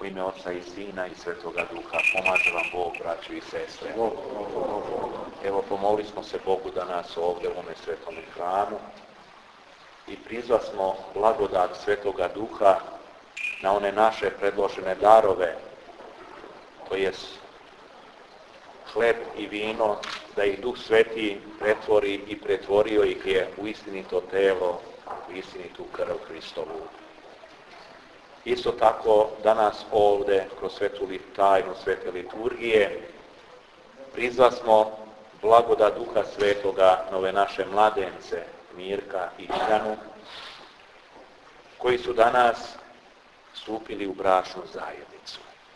U ime Oca i Sina i Svetoga Duha, pomaže vam Bog, braćo i sestre. Evo, pomolili smo se Bogu danas ovdje u ovome svetom hramu i prizvasmo blagodat Svetoga Duha na one naše predložene darove, to jest hleb i vino, da ih Duh Sveti pretvori i pretvorio ih je u istinito telo, u istinitu krv Hristovu. Isto tako danas ovdje kroz svetu tajnu svete liturgije prizvasmo blagodat Duha Svetoga na ove naše mladence Mirka i Iljanu, koji su danas stupili u bračnu zajednicu.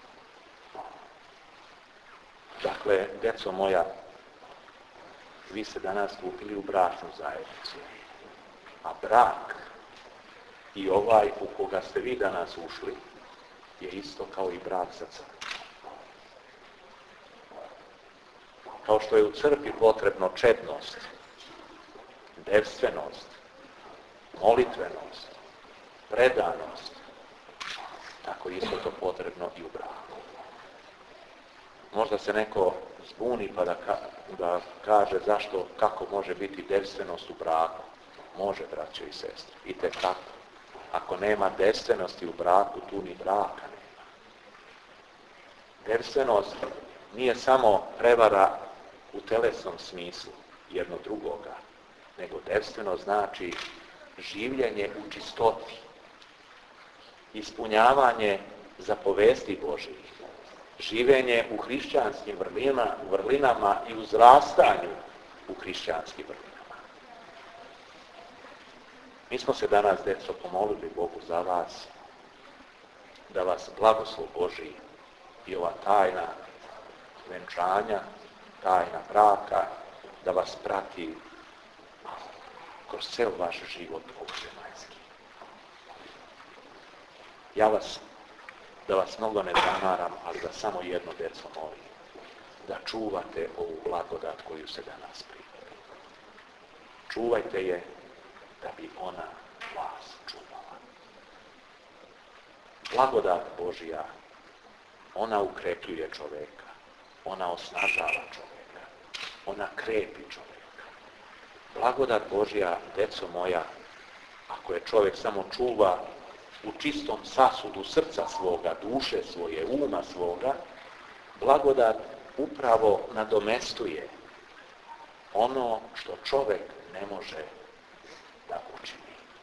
Dakle, deco moja, vi ste danas stupili u bračnu zajednicu, a brak i ovaj u koga ste vi danas ušli je isto kao i brak sa crkvom. Kao što je u crkvi potrebno čednost, devstvenost, molitvenost, predanost, tako isto to potrebno i u braku. Možda se neko zbuni pa da kaže zašto, kako može biti devstvenost u braku. Može, braćo i sestre, itekako. Ako nema devstvenosti u braku, tu ni braka nema. Devstvenost nije samo prevara u telesnom smislu jedno drugoga, nego devstveno znači življenje u čistoti, ispunjavanje zapovesti Božjih, življenje u hrišćanskim vrlinama i uzrastanju u hrišćanskim vrlinama. Mi smo se danas, deco, pomolili Bogu za vas, da vas blagoslov Božji i ova tajna venčanja, tajna braka, da vas prati kroz ceo vaš život ovozemaljski. Ja vas, da vas mnogo ne zamaram, ali da samo jedno, deco molim, da čuvate ovu blagodat koju se danas primili. Čuvajte je da bi ona vas čuvala. Blagodat Božja, ona ukrepljuje čoveka, ona osnažava čoveka, ona krepi čoveka. Blagodat Božja, deco moja, ako je čovek samo čuva u čistom sasudu srca svoga, duše svoje, uma svoga, blagodat upravo nadomestuje ono što čovek ne može da učini.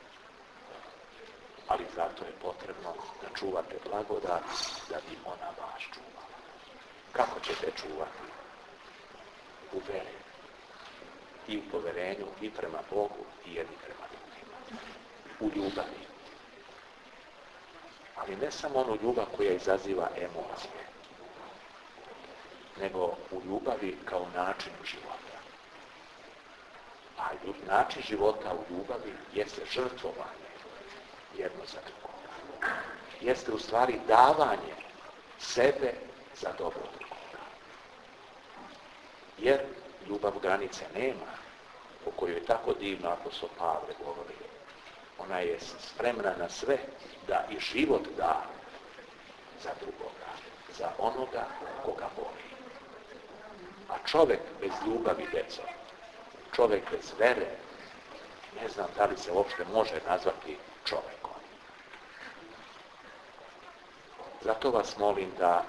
Ali zato je potrebno da čuvate blagodat da bi ona vas čuvala. Kako ćete čuvati? U veri. I u poverenju i prema Bogu i jedni prema drugima. U ljubavi. Ali ne samo onu ljubav koja izaziva emocije, nego u ljubavi kao načinu života. A način života u ljubavi jeste žrtvovanje jedno za drugoga. Jeste u stvari davanje sebe za dobro drugoga. Jer ljubav granice nema, o kojoj je tako divno apostol Pavle govori. Ona je spremna na sve da i život da za drugoga, za onoga koga voli. A čovek bez ljubavi, deco, čovek bez vere, ne znam da li se uopšte može nazvati čovekom. Zato vas molim da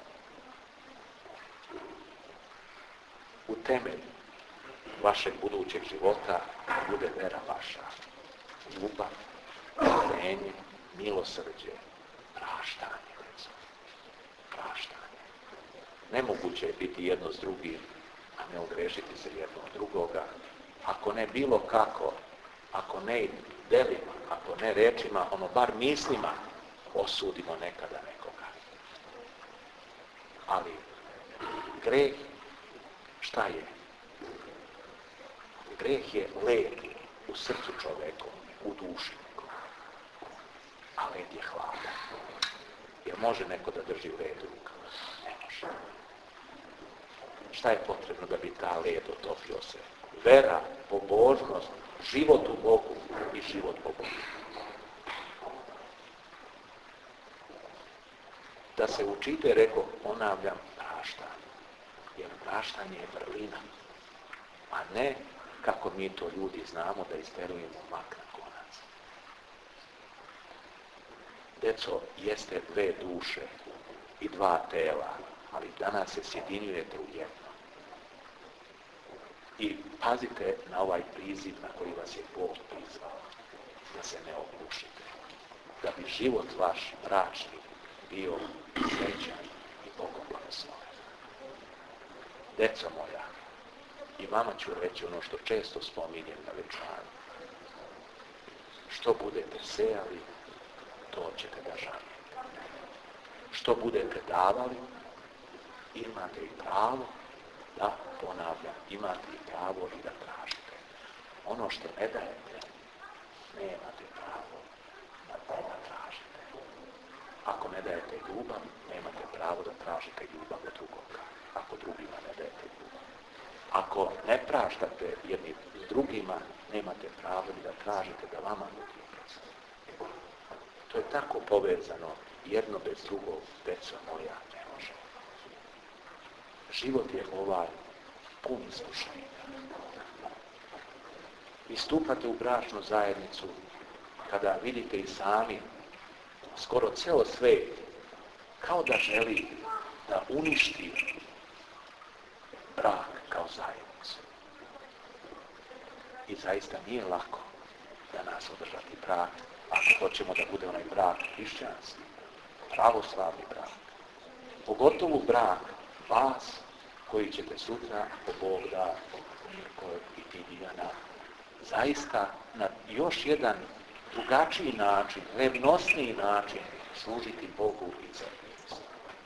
u temelju vašeg budućeg života bude vera vaša, ljubav, poverenje, milosrđe, praštanje. Praštanje. Nemoguće je biti jedno s drugim, a ne ogrešiti se jedno od drugoga, ako ne bilo kako, ako ne delima, ako ne rečima, ono bar mislima osudimo nekada nekoga. Ali greh, šta je? Greh je led u srcu čoveku, u duši nekoga. A led je hladan. Jer može neko da drži led u rukama? Ne može. Šta je potrebno da bi ta led otopio se? Vera, pobožnost, život u Bogu i život po Bogu. da se učite, rekao, ponavljam, praštanje. Jer praštanje je vrlina. A ne, kako mi to ljudi znamo, da isterujemo mak na konac. Deco, jeste dve duše i dva tela, ali danas se sjedinjujete u jedno. I pazite na ovaj priziv na koji vas je Bog prizvao, da se ne oglušite, da bi život vaš bračni bio srećan i Bogom blagosloven. Deco moja, i vama ću reći ono što često spominjem na večeru. Što budete sejali, to ćete da žanjete. Što budete davali, imate i pravo da, ponavljam, imate i pravo i da tražite. Ono što ne dajete, nemate pravo da tražite. Ako ne dajete ljubav, nemate pravo da tražite ljubav od drugoga. Ako drugima ne dajete ljubav. Ako ne praštate jedni drugima, nemate pravo da tražite da vama ljudi oproste. To je tako povezano, jedno bez drugog, deco moja, ne može. Život je ovaj pun iskušenja. Vi stupate u bračnu zajednicu kada vidite i sami skoro ceo svet kao da želi da uništi brak kao zajednicu. I zaista nije lako da nas održati brak, ako hoćemo da bude onaj brak hrišćanski, pravoslavni brak. Pogotovo brak vas koji ćete sutra, po Bog da, Mirko i ti Dijana, zaista na još jedan drugačiji način, revnosniji način služiti Bogu i crkvi.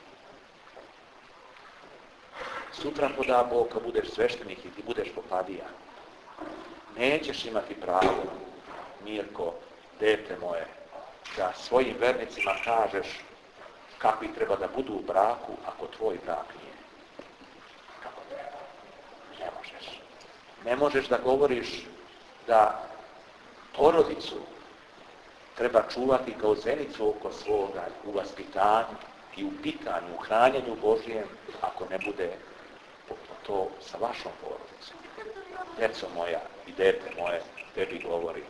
Sutra poda Bog, kad budeš sveštenik i ti budeš popadija, nećeš imati pravo, Mirko, dete moje, da svojim vernicima kažeš kakvi treba da budu u braku ako tvoj brak nije. Kako treba? Ne možeš. Ne možeš da govoriš da porodicu treba čuvati kao zenicu oko svoga u vaspitanju i u pitanju, u hranjenju Božijem, ako ne bude to sa vašom porodicom. Deco moja i dete moje, tebi govori,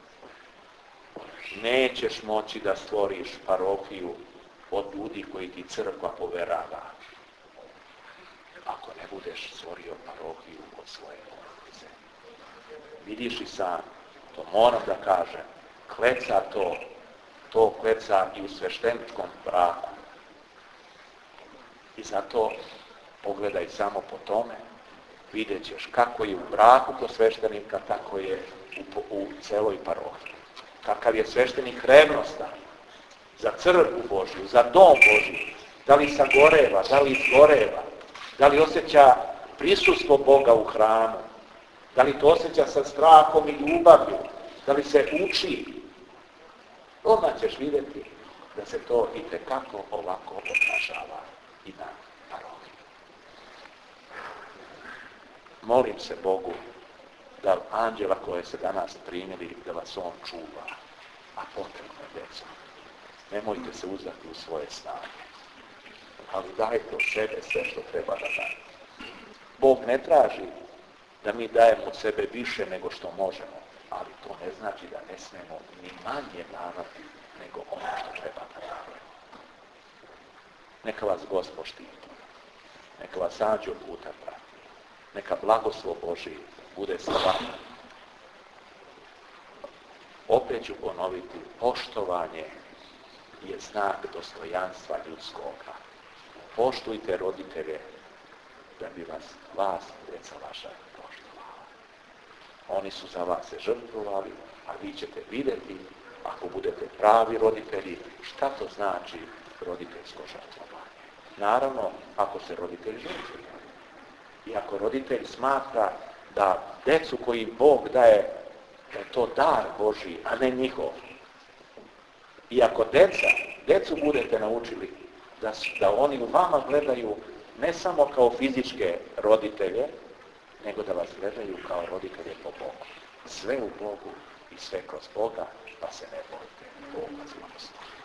nećeš moći da stvoriš parohiju od ljudi koji ti crkva poverava, ako ne budeš stvorio parohiju od svoje porodice. Vidiš i sam, to moram da kažem, kleca to kleca i u svešteničkom braku. I zato pogledaj samo po tome, vidjet ćeš kako je u braku kod sveštenika, tako je u celoj parohiji. Kakav je sveštenik revnostan za crkvu Božju, za dom Božji, da li sagoreva, da li izgoreva, da li osjeća prisustvo Boga u hramu, da li to osjeća sa strahom i ljubavlju, da li se uči. Odmah ćeš vidjeti da se to itekako ovako odražava i na parohiji. Molim se Bogu da anđela koje se danas primili, da vas on čuva, a potrebno je, deco. Nemojte se uzdati u svoje snage, ali dajte od sebe sve što treba da dajte. Bog ne traži da mi dajemo od sebe više nego što možemo, ali to ne znači da ne smemo ni manje davati nego ono što treba da dajemo. Neka vas Gospod štiti, neka vas anđeo puta prati, neka blagoslov Božji bude sa vama. Opet ću ponoviti, poštovanje je znak dostojanstva ljudskoga. Poštujte roditelje da bi vas djeca vaša poštovala. Oni su za vas se žrtvovali, a vi ćete vidjeti, ako budete pravi roditelji, šta to znači roditeljsko žrtvovanje. Naravno, ako se roditelj žrtvuje. I ako roditelj smatra da decu koji Bog daje, da je to dar Božji, a ne njihov. I ako decu budete naučili da oni u vama gledaju ne samo kao fizičke roditelje, nego da vas gledaju kao roditelje po Bogu. Sve u Bogu i sve kroz Boga, pa se ne bojte. Bog vas blagoslov.